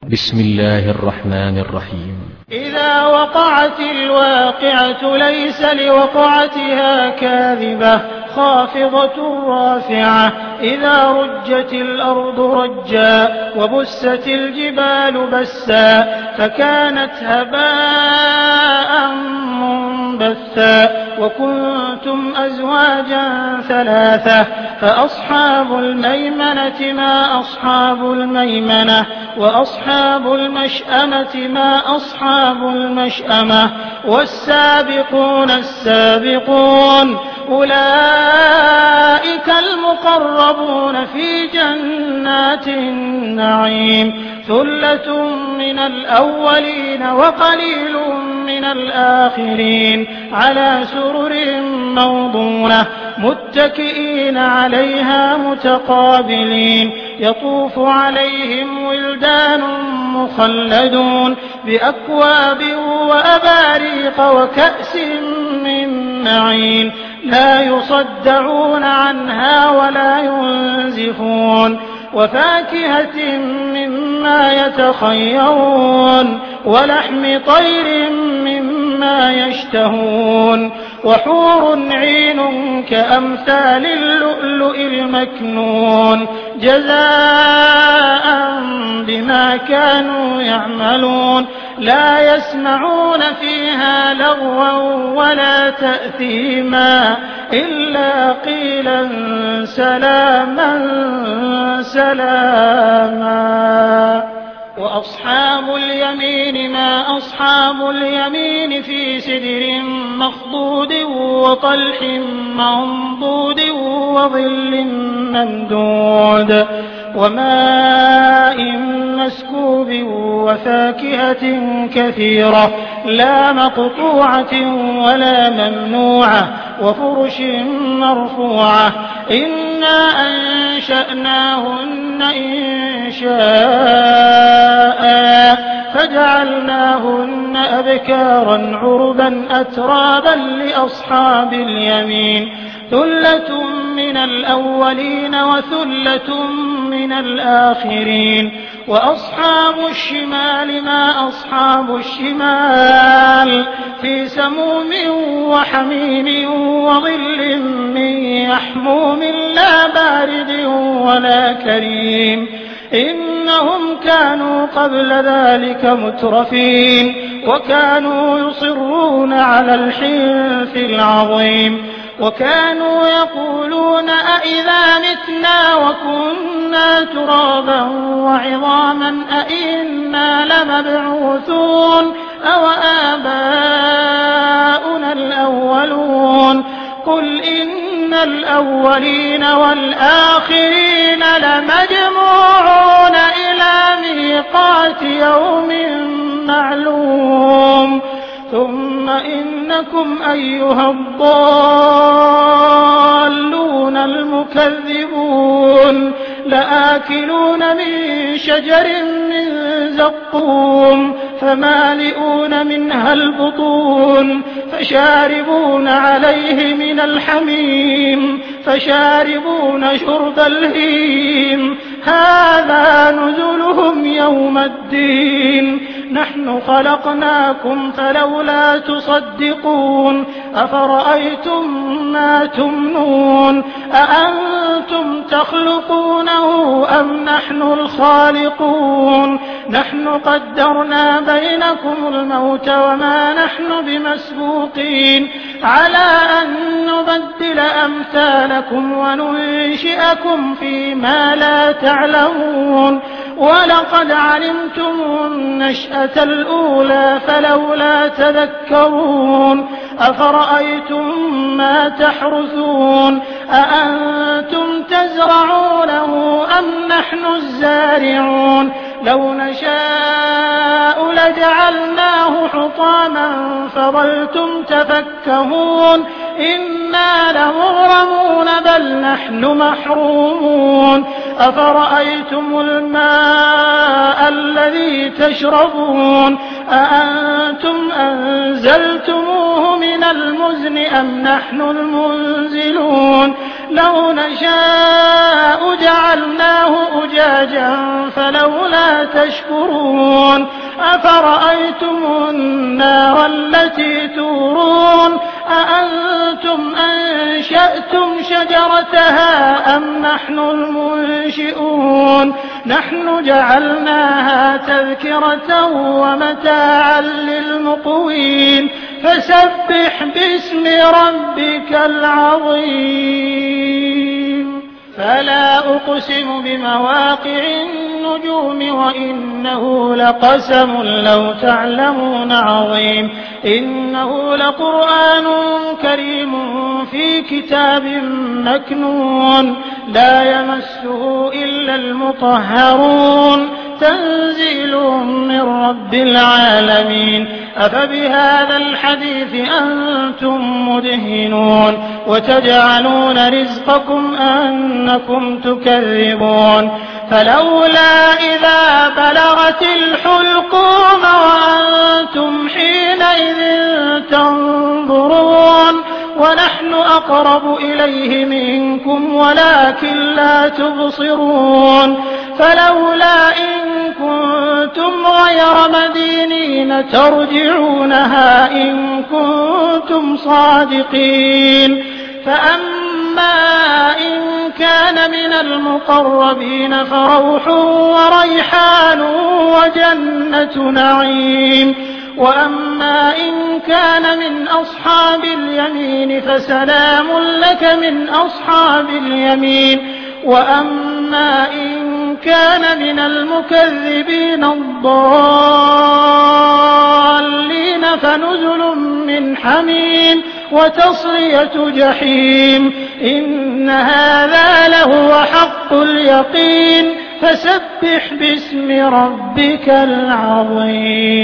بسم الله الرحمن الرحيم. إذا وقعت الواقعة ليس لوقعتها كاذبة خافضة رافعة إذا رجت الأرض رجا وبست الجبال بسا فكانت هباء منبثا وكنتم أزواجا ثلاثة فأصحاب الميمنة ما أصحاب الميمنة وأصحاب المشأمة ما أصحاب المشأمة والسابقون السابقون أولئك المقربون في جنات النعيم ثلة من الأولين وقليل من الآخرين على سرر موضونة متكئين عليها متقابلين يطوف عليهم ولدان مخلدون بأكواب وأباريق وكأس من معين لا يصدعون عنها ولا ينزفون وفاكهة مما يتخيرون ولحم طير مما يشتهون وحور عين كأمثال اللؤلؤ المكنون جزاء بما كانوا يعملون لا يسمعون فيها لغوا ولا تأثيما إلا قيلا سلاما سلاما وأصحاب اليمين ما أصحاب اليمين في سدر مخضود وطلح منضود وظل ممدود وماء مسكوب وفاكهة كثيرة لا مقطوعة ولا ممنوعة وفرش مرفوعة إنا أنشأناهن إنشاء فجعلناهن أبكارا عربا أترابا لأصحاب اليمين ثلة من الأولين وثلة من الآخرين وأصحاب الشمال ما أصحاب الشمال في سموم وحميم وظل من يحموم لا بارد ولا كريم إنهم كانوا قبل ذلك مترفين وكانوا يصرون على الحنث العظيم وكانوا يقولون أئذا متنا وكنا ترابا وعظاما أئنا لمبعوثون أو آباؤنا الأولون قل إن الأولين والآخرين لمجموعون إلى ميقات يوم معلوم ثم إنكم أيها الضالون المكذبون لآكلون من شجر من زقوم فمالئون منها البطون فشاربون عليه من الحميم فشاربون شرب الهيم هذا نزلهم يوم الدين نحن خلقناكم فلولا تصدقون أفرأيتم ما تمنون أأنتم تخلقونه أم نحن الخالقون نحن قدرنا بينكم الموت وما نحن بمسبوقين على أن نبدل أمثالكم وننشئكم فيما لا تعلمون ولقد علمتم النشأة الأولى فلولا تذكرون أفرأيتم ما تحرثون أأنتم تزرعونه أم نحن الزارعون لو نشاء لجعلناه حطاما فظلتم تفكهون إنا لمغرمون بل نحن محرومون أفرأيتم الماء الذي تشربون أأنتم أنزلتموه من المزن أم نحن المنزلون لو نشاء جعلناه أجاجا فلولا تشكرون أفرأيتم النار التي تورون أأنتم أنشأتم شجرتها أم نحن المنشئون نحن جعلناها تذكرة ومتاعا للمقوين فسبح باسم ربك العظيم فلا أقسم بمواقع النجوم وإنه لقسم لو تعلمون عظيم إنه لقرآن كريم في كتاب مكنون لا يمسه إلا المطهرون تنزيل من رب العالمين أفبهذا الحديث أنتم مدهنون وتجعلون رزقكم أنكم تكذبون فلولا إذا بلغت الحلقوم وأنتم حينئذ تنظرون ونحن أقرب إليه منكم ولكن لا تبصرون فلولا إن كنتم غير مدينين ترجعونها إن كنتم صادقين فأما إن كان من المقربين فروح وريحان وجنة نعيم وأما إن كان من أصحاب اليمين فسلام لك من أصحاب اليمين وأما إن كان من المكذبين الضالين فنزل من حميم وتصلية جحيم إن هذا لهو حق اليقين فسبح باسم ربك العظيم